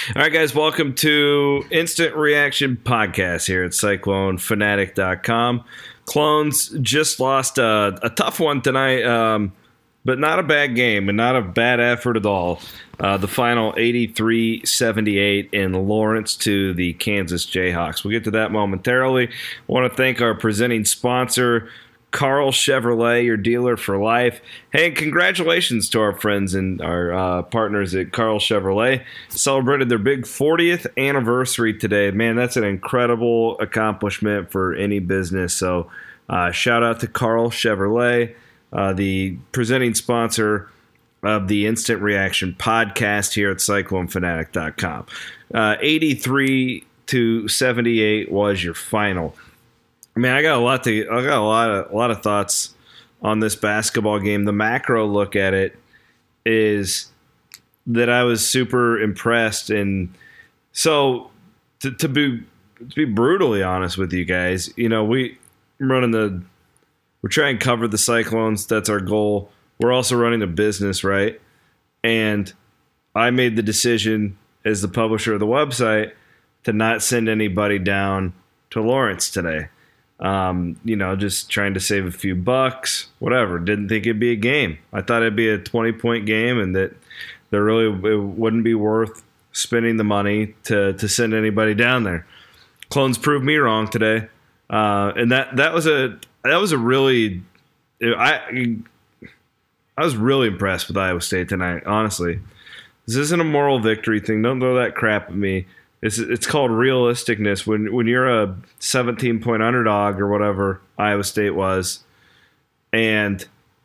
All right, guys, welcome to Instant Reaction Podcast here at CycloneFanatic.com. Clones just lost a tough one tonight, but not a bad game and not a bad effort at all. The final 83-78 in Lawrence to the Kansas Jayhawks. We'll get to that momentarily. I want to thank our presenting sponsor, Carl Chevrolet, your dealer for life. Hey, congratulations to our friends and our partners at Carl Chevrolet. Celebrated their big 40th anniversary today. Man, that's an incredible accomplishment for any business. So shout out to Carl Chevrolet, the presenting sponsor of the Instant Reaction Podcast here at CycloneFanatic.com. 83-78 was your final. I mean, I got a lot of thoughts on this basketball game. The macro look at it is that I was super impressed, and so to be brutally honest with you guys, you know, we're trying to cover the Cyclones. That's our goal. We're also running a business, right? And I made the decision as the publisher of the website to not send anybody down to Lawrence today. Just trying to save a few bucks, whatever. Didn't think it'd be a game. I thought it'd be a 20-point game and that it wouldn't be worth spending the money to send anybody down there. Clones proved me wrong today. And that was a really, I was really impressed with Iowa State tonight, honestly. This isn't a moral victory thing. Don't throw that crap at me. It's called realisticness. When you're a 17-point underdog or whatever Iowa State was, and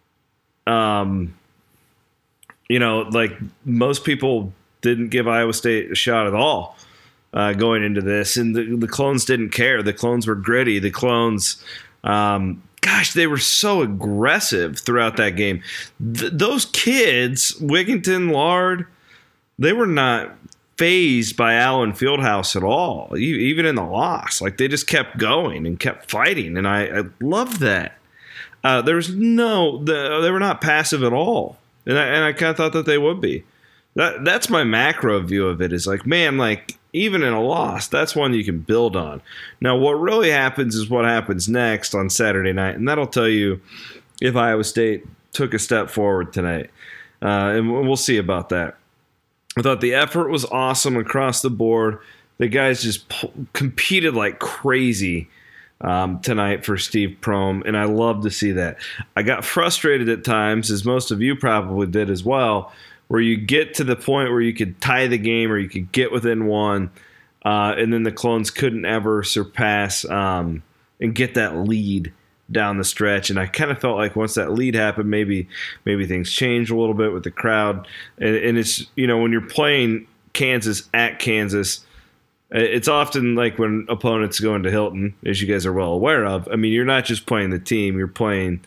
like most people didn't give Iowa State a shot at all going into this, and the Clones didn't care. The Clones were gritty. The Clones, they were so aggressive throughout that game. Those kids, Wigginton, Lard, they were not phased by Allen Fieldhouse at all, even in the loss. Like, they just kept going and kept fighting, and I loved that. They were not passive at all, and I kind of thought that they would be. That's my macro view of it. Is like, man, like, even in a loss, that's one you can build on. Now, what really happens is what happens next on Saturday night, and that'll tell you if Iowa State took a step forward tonight, and we'll see about that. I thought the effort was awesome across the board. The guys just competed like crazy tonight for Steve Prohm, and I love to see that. I got frustrated at times, as most of you probably did as well, where you get to the point where you could tie the game or you could get within one, and then the Clones couldn't ever surpass and get that lead down the stretch. And I kind of felt like once that lead happened, maybe things changed a little bit with the crowd. And it's, when you're playing Kansas at Kansas, it's often like when opponents go into Hilton, as you guys are well aware of. I mean, you're not just playing the team, you're playing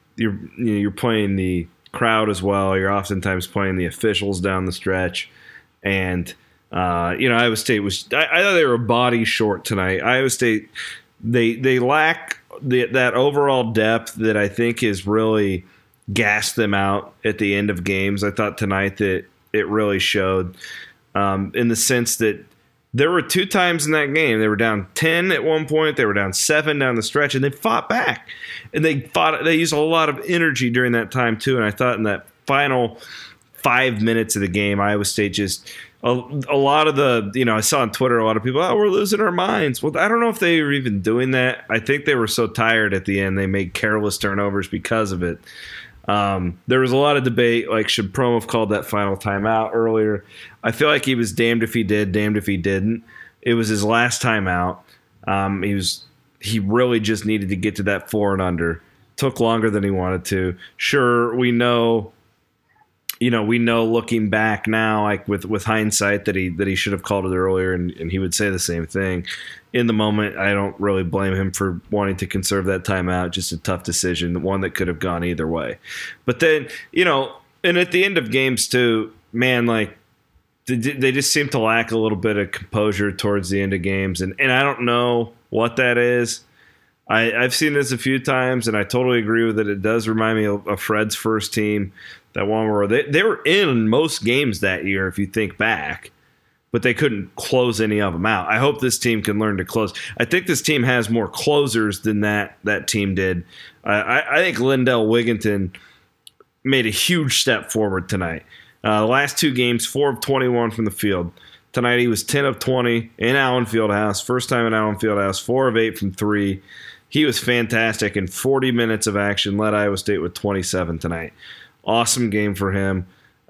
the crowd as well. You're oftentimes playing the officials down the stretch. And Iowa State was, I thought they were body short tonight. Iowa State, they lack that overall depth that I think has really gassed them out at the end of games. I thought tonight that it really showed in the sense that there were two times in that game they were down 10 at one point, they were down 7 down the stretch, and they fought back. And they used a lot of energy during that time too. And I thought in that final 5 minutes of the game, Iowa State just a lot of the, I saw on Twitter a lot of people, we're losing our minds. Well, I don't know if they were even doing that. I think they were so tired at the end they made careless turnovers because of it. There was a lot of debate, like, should Prohm have called that final timeout earlier? I feel like he was damned if he did, damned if he didn't. It was his last timeout. He really just needed to get to that 4 and under. Took longer than he wanted to. Sure, we know looking back now, like with hindsight, that he should have called it earlier, and he would say the same thing. In the moment, I don't really blame him for wanting to conserve that timeout. Just a tough decision, one that could have gone either way. But then, and at the end of games too, man, like, they just seem to lack a little bit of composure towards the end of games, and I don't know what that is. I've seen this a few times, and I totally agree with it. It does remind me of Fred's first team, that one where they were in most games that year, if you think back. but they couldn't close any of them out. I hope this team can learn to close. I think this team has more closers than that team did. I think Lindell Wigginton made a huge step forward tonight. The last 2 games, 4 of 21 from the field. Tonight he was 10 of 20 in Allen Fieldhouse. First time in Allen Fieldhouse, 4 of 8 from 3. He was fantastic in 40 minutes of action, led Iowa State with 27 tonight. Awesome game for him.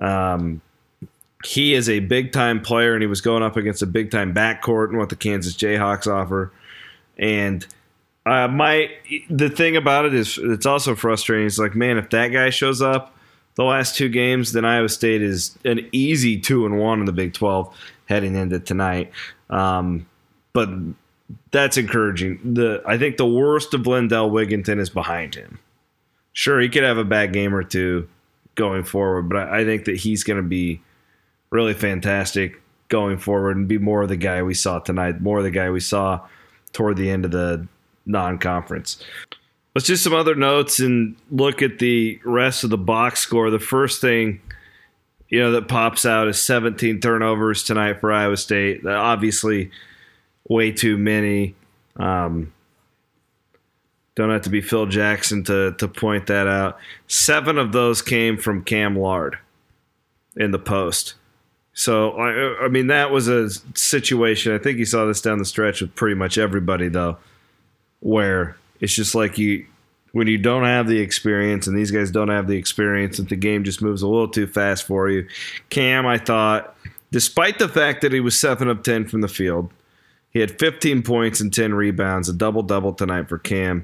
He is a big-time player, and he was going up against a big-time backcourt and what the Kansas Jayhawks offer. And the thing about it is it's also frustrating. It's like, man, if that guy shows up the last 2 games, then Iowa State is an easy 2-1 in the Big 12 heading into tonight. But that's encouraging. I think the worst of Lindell Wigginton is behind him. Sure, he could have a bad game or two going forward, but I think that he's going to be really fantastic going forward and be more of the guy we saw tonight, more of the guy we saw toward the end of the non-conference. Let's do some other notes and look at the rest of the box score. The first thing that pops out is 17 turnovers tonight for Iowa State. Obviously, way too many. Don't have to be Phil Jackson to point that out. 7 of those came from Cam Lard in the post. So, I mean, that was a situation. I think you saw this down the stretch with pretty much everybody, though, where it's just like when you don't have the experience, and these guys don't have the experience, that the game just moves a little too fast for you. Cam, I thought, despite the fact that he was 7 of 10 from the field, he had 15 points and 10 rebounds, a double-double tonight for Cam.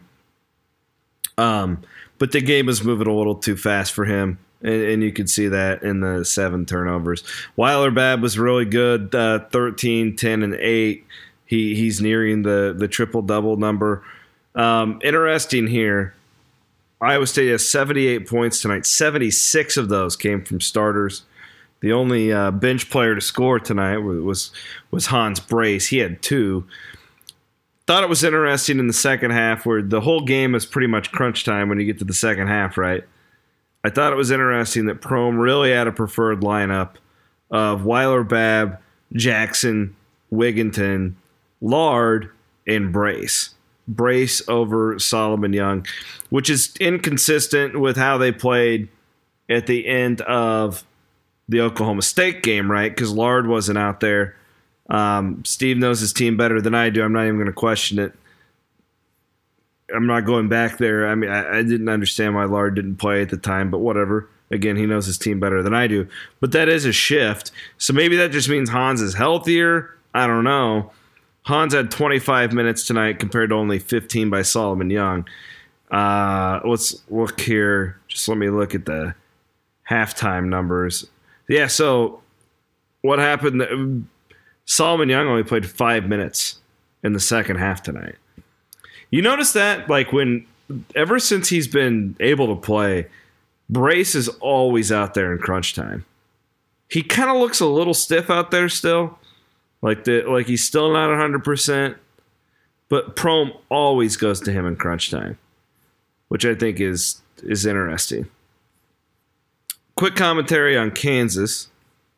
But the game was moving a little too fast for him. And you could see that in the 7 turnovers. Weiler Babb was really good, 13, 10, and 8. He's nearing the triple-double number. Interesting here, Iowa State has 78 points tonight. 76 of those came from starters. The only bench player to score tonight was Hans Brace. He had 2. Thought it was interesting in the second half where the whole game is pretty much crunch time when you get to the second half, right? I thought it was interesting that Prohm really had a preferred lineup of Weiler Babb, Jackson, Wigginton, Lard, and Brace. Brace over Solomon Young, which is inconsistent with how they played at the end of the Oklahoma State game, right? Because Lard wasn't out there. Steve knows his team better than I do. I'm not even going to question it. I'm not going back there. I mean, I didn't understand why Lard didn't play at the time, but whatever. Again, he knows his team better than I do. But that is a shift. So maybe that just means Hans is healthier. I don't know. Hans had 25 minutes tonight compared to only 15 by Solomon Young. Let's look here. Just let me look at the halftime numbers. Yeah, so what happened? Solomon Young only played 5 minutes in the second half tonight. You notice that, like, ever since he's been able to play, Brace is always out there in crunch time. He kind of looks a little stiff out there still, like he's still not 100%. But Prohm always goes to him in crunch time, which I think is interesting. Quick commentary on Kansas.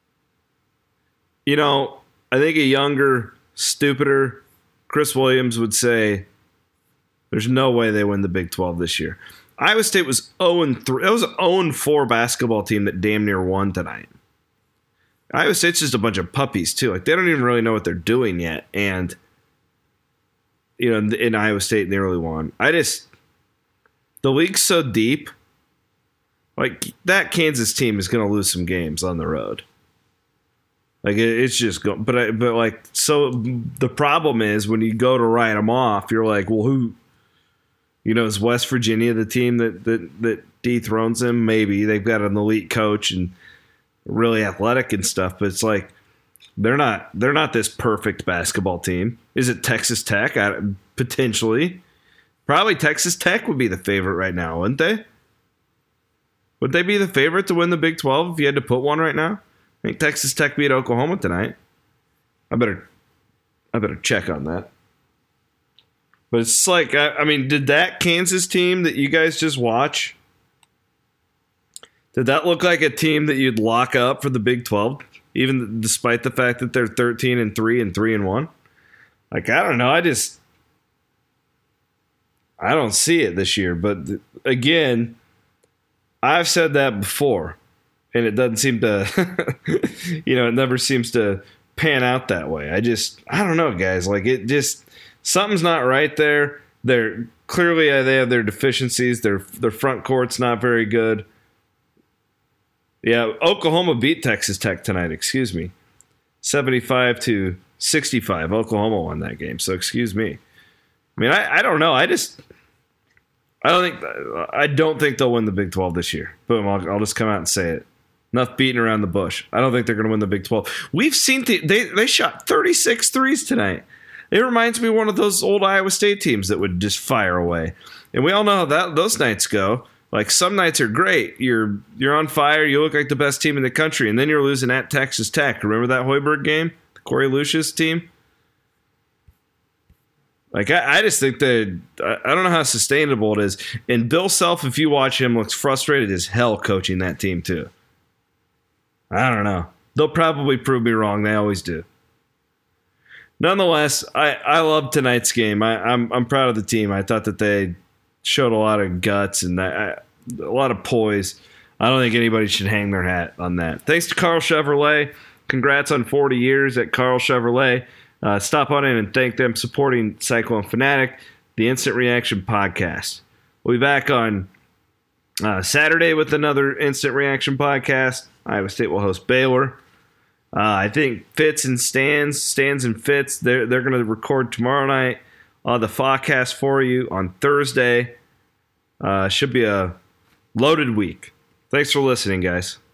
I think a younger, stupider Chris Williams would say there's no way they win the Big 12 this year. Iowa State was 0-3. It was an 0-4 basketball team that damn near won tonight. Iowa State's just a bunch of puppies, too. Like, they don't even really know what they're doing yet. And, in Iowa State, they really won. The league's so deep. Like, that Kansas team is going to lose some games on the road. Like, it's just going, but like, so the problem is when you go to write them off, you're like, well, who, is West Virginia the team that dethrones them? Maybe they've got an elite coach and really athletic and stuff, but it's like they're not this perfect basketball team. Is it Texas Tech? Potentially, probably Texas Tech would be the favorite right now, wouldn't they? Would they be the favorite to win the Big 12 if you had to put one right now? I think Texas Tech beat Oklahoma tonight. I better check on that. But it's like, I mean, did that Kansas team that you guys just watch, did that look like a team that you'd lock up for the Big 12? even despite the fact that they're 13-3 and 3-1. Like, I don't know. I don't see it this year. But again, I've said that before, and it doesn't seem to, it never seems to pan out that way. I don't know, guys. Like, something's not right there. They're clearly they have their deficiencies. Their front court's not very good. Yeah, Oklahoma beat Texas Tech tonight. Excuse me, 75-65. Oklahoma won that game. So excuse me. I mean, I don't know. I don't think they'll win the Big 12 this year. Boom. I'll just come out and say it. Enough beating around the bush. I don't think they're going to win the Big 12. We've seen they shot 36 threes tonight. It reminds me of one of those old Iowa State teams that would just fire away. And we all know how those nights go. Like, some nights are great. You're on fire. You look like the best team in the country. And then you're losing at Texas Tech. Remember that Hoiberg game? The Corey Lucius team? Like, I just think that I don't know how sustainable it is. And Bill Self, if you watch him, looks frustrated as hell coaching that team too. I don't know. They'll probably prove me wrong. They always do. Nonetheless, I love tonight's game. I'm proud of the team. I thought that they showed a lot of guts and a lot of poise. I don't think anybody should hang their hat on that. Thanks to Carl Chevrolet. Congrats on 40 years at Carl Chevrolet. Stop on in and thank them supporting Cyclone Fanatic, the Instant Reaction podcast. We'll be back on Saturday with another Instant Reaction podcast. Iowa State will host Baylor. I think Stands and Fitz, they're going to record tomorrow night. I'll have the Fawcast for you on Thursday. Should be a loaded week. Thanks for listening, guys.